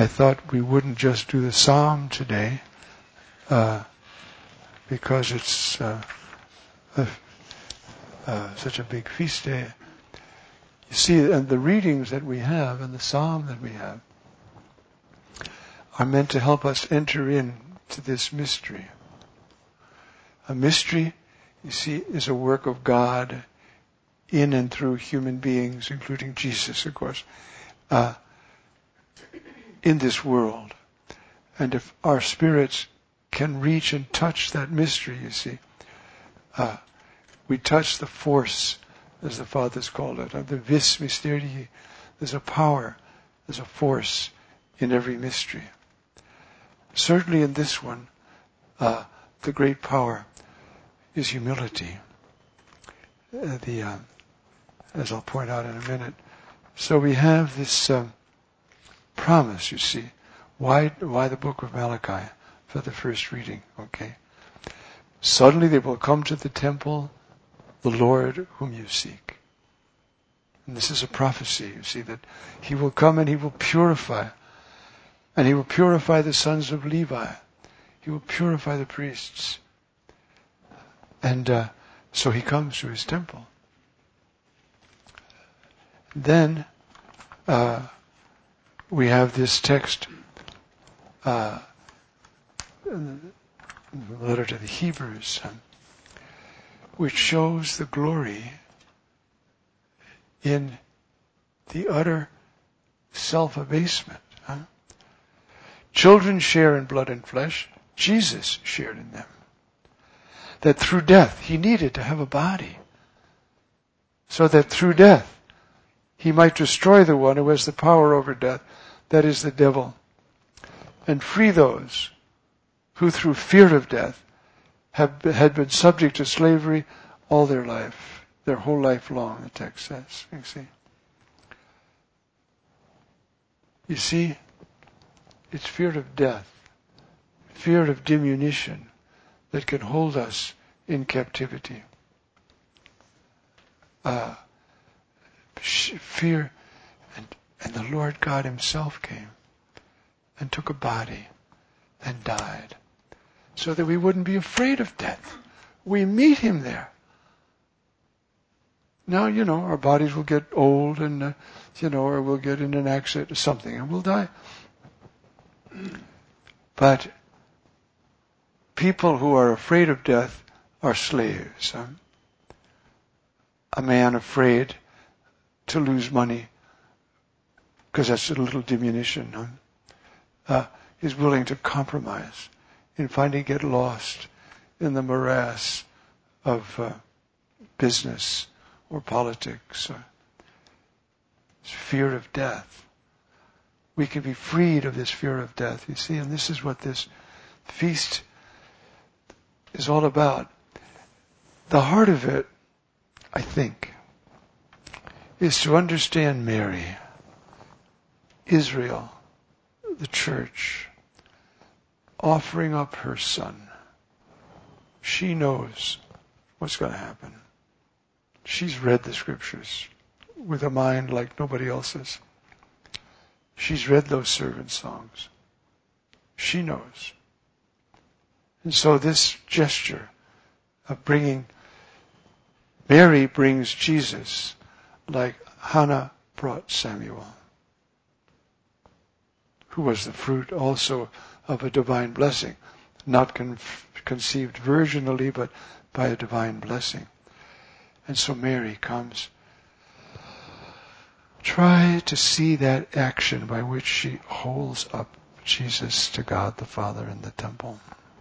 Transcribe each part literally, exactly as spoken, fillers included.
I thought we wouldn't just do the psalm today, uh, because it's uh, a, uh, such a big feast day. You see, and the readings that we have and the psalm that we have are meant to help us enter into this mystery. A mystery, you see, is a work of God in and through human beings, including Jesus, of course, uh, in this world. And if our spirits can reach and touch that mystery, you see, uh, we touch the force, as the Fathers called it, of the vis mysterii. There's a power, there's a force in every mystery. Certainly in this one, uh, the great power is humility. Uh, the, uh, as I'll point out in a minute. So we have this um, promise, you see. Why, why the book of Malachi for the first reading? Okay. Suddenly they will come to the temple, the Lord whom you seek. And this is a prophecy, you see, that he will come and he will purify. And he will purify the sons of Levi. He will purify the priests. And uh, so he comes to his temple. Then uh, we have this text, uh, in the letter to the Hebrews, um, which shows the glory in the utter self-abasement. Huh? Children share in blood and flesh. Jesus shared in them. That through death, he needed to have a body. So that through death, he might destroy the one who has the power over death, that is the devil, and free those who through fear of death have been, had been subject to slavery all their life, their whole life long, the text says. You see, you see, it's fear of death, fear of diminution that can hold us in captivity. Uh, fear, and, and the Lord God himself came and took a body and died so that we wouldn't be afraid of death. We meet him there. Now, you know, our bodies will get old and, uh, you know, or we'll get in an accident or something and we'll die. But people who are afraid of death are slaves. Huh? A man afraid to lose money, because that's a little diminution, huh? uh, is willing to compromise and finally get lost in the morass of uh, business or politics or fear of death. We can be freed of this fear of death, you see, and this is what this feast is all about. The heart of it, I think, is to understand Mary, Israel, the church, offering up her son. She knows what's going to happen. She's read the scriptures with a mind like nobody else's. She's read those servant songs. She knows. And so this gesture of bringing, Mary brings Jesus like Hannah brought Samuel, who was the fruit also of a divine blessing, not con- conceived virginally, but by a divine blessing. And so Mary comes. Try to see that action by which she holds up Jesus to God the Father in the temple.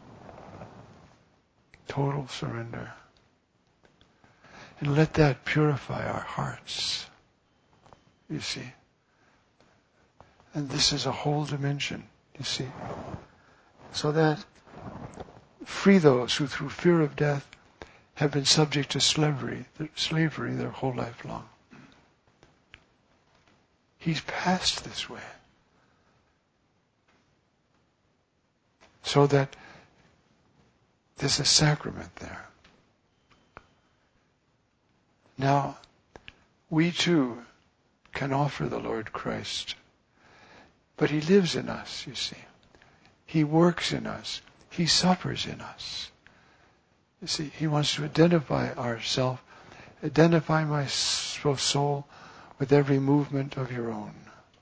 Total surrender. And let that purify our hearts, you see. And this is a whole dimension, you see. So that free those who through fear of death have been subject to slavery, slavery their whole life long. He's passed this way. So that there's a sacrament there. Now, we too can offer the Lord Christ. But he lives in us, you see. He works in us. He suffers in us. You see, he wants to identify ourself, identify my soul with every movement of your own.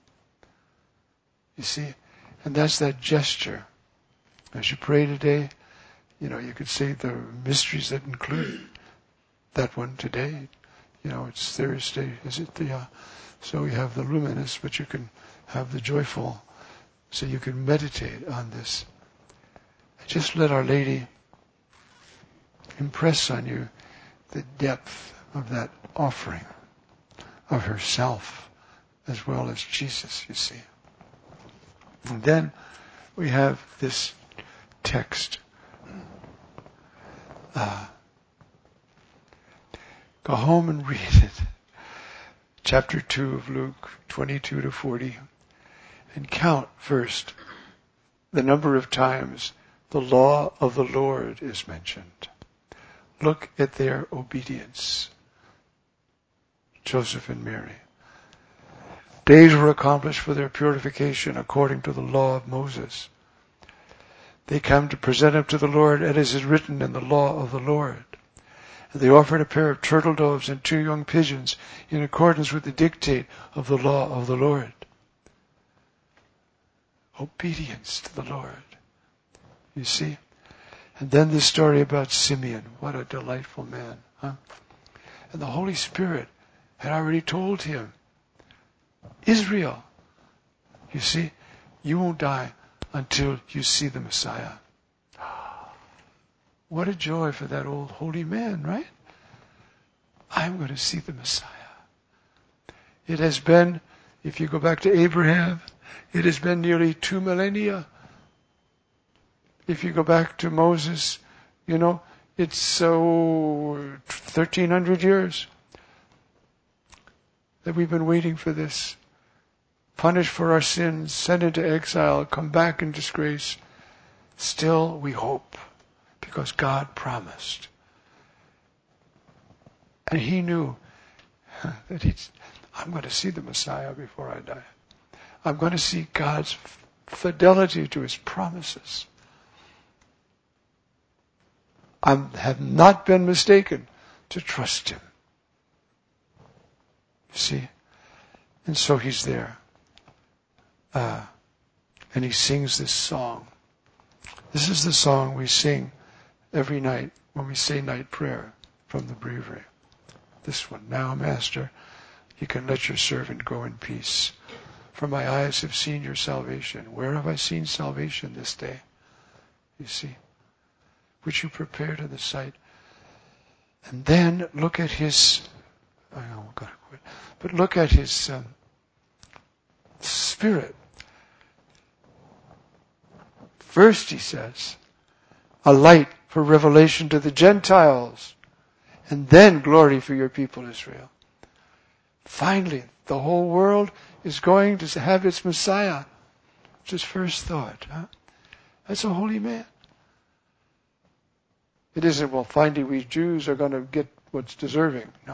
You see, and that's that gesture. As you pray today, you know, you could say the mysteries that include that one today. You know, it's Thursday, is it? The, uh, so we have the luminous, but you can have the joyful. So you can meditate on this. Just let Our Lady impress on you the depth of that offering of herself as well as Jesus, you see. And then we have this text. Uh, go home and read it. Chapter two of Luke, twenty-two to forty. And count first the number of times the law of the Lord is mentioned. Look at their obedience. Joseph and Mary. Days were accomplished for their purification according to the law of Moses. They come to present him to the Lord as is written in the law of the Lord. And they offered a pair of turtle doves and two young pigeons in accordance with the dictate of the law of the Lord. Obedience to the Lord. You see? And then the story about Simeon. What a delightful man. Huh? And the Holy Spirit had already told him, Israel, you see, you won't die until you see the Messiah. What a joy for that old holy man, right? I'm going to see the Messiah. It has been, if you go back to Abraham, it has been nearly two millennia. If you go back to Moses, you know, it's so thirteen hundred years that we've been waiting for this. Punished for our sins, sent into exile, come back in disgrace. Still we hope, because God promised. And he knew that he's, I'm going to see the Messiah before I die. I'm going to see God's fidelity to his promises. I have not been mistaken to trust him. See? And so he's there. Uh, and he sings this song. This is the song we sing every night when we say night prayer from the breviary. This one. Now, Master, you can let your servant go in peace. For my eyes have seen your salvation. Where have I seen salvation this day? You see? Which you prepared in the sight. And then look at his, I know, I've got to quit. But look at his um, spirit. First he says, a light for revelation to the Gentiles. And then glory for your people Israel. Finally, the whole world is going to have its Messiah. It's his first thought. Huh? That's a holy man. It isn't, well, finally we Jews are going to get what's deserving. No.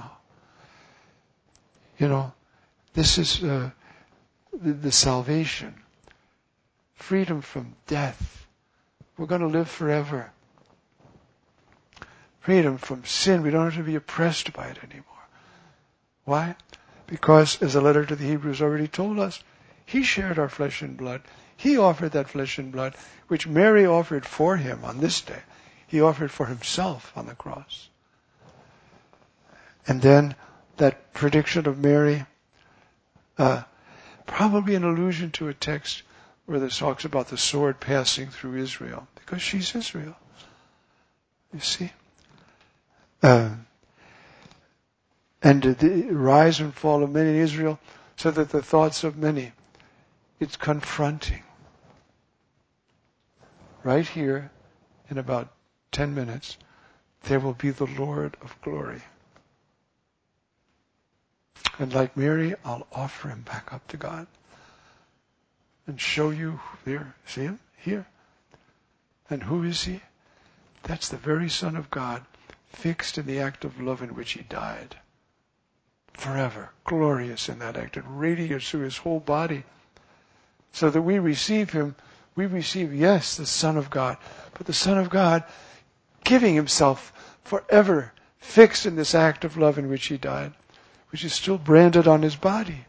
You know, this is uh, the, the salvation. Freedom from death. We're going to live forever. Freedom from sin. We don't have to be oppressed by it anymore. Why? Because, as the letter to the Hebrews already told us, he shared our flesh and blood. He offered that flesh and blood, which Mary offered for him on this day. He offered for himself on the cross. And then that prediction of Mary, uh, probably an allusion to a text where this talks about the sword passing through Israel, because she's Israel. You see? Uh, and the rise and fall of many in Israel, so that the thoughts of many, it's confronting. Right here, in about ten minutes, there will be the Lord of glory. And like Mary, I'll offer him back up to God. And show you there, see him? Here. And who is he? That's the very Son of God, fixed in the act of love in which he died. Forever, glorious in that act. It radiates through his whole body. So that we receive him, we receive, yes, the Son of God, but the Son of God giving himself forever fixed in this act of love in which he died, which is still branded on his body.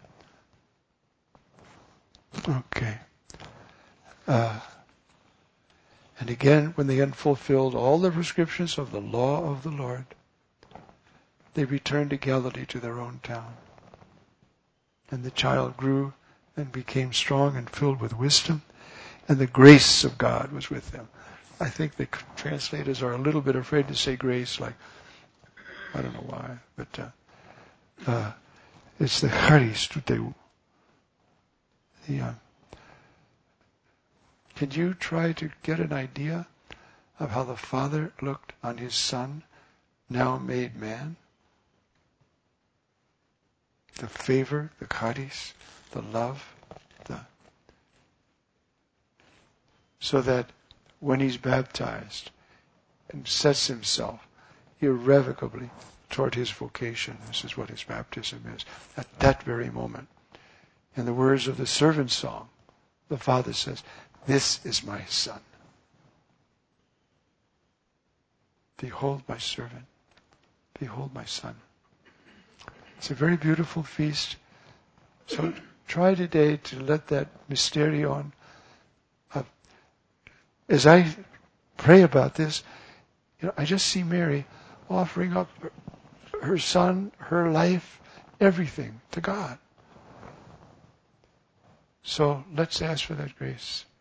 Okay. Uh, and again, when they had fulfilled all the prescriptions of the law of the Lord, they returned to Galilee, to their own town. And the child grew and became strong and filled with wisdom, and the grace of God was with them. I think the translators are a little bit afraid to say grace, like, I don't know why, but uh, uh, it's the charis tuteu. The, uh, can you try to get an idea of how the Father looked on his Son, now made man? The favor, the charis, the love, the so that when he's baptized and sets himself irrevocably toward his vocation, this is what his baptism is, at that very moment. In the words of the servant song, the Father says, "This is my Son. Behold my servant. Behold my Son." It's a very beautiful feast. So try today to let that mysterion, uh, as I pray about this, you know, I just see Mary offering up her, her Son, her life, everything to God. So let's ask for that grace.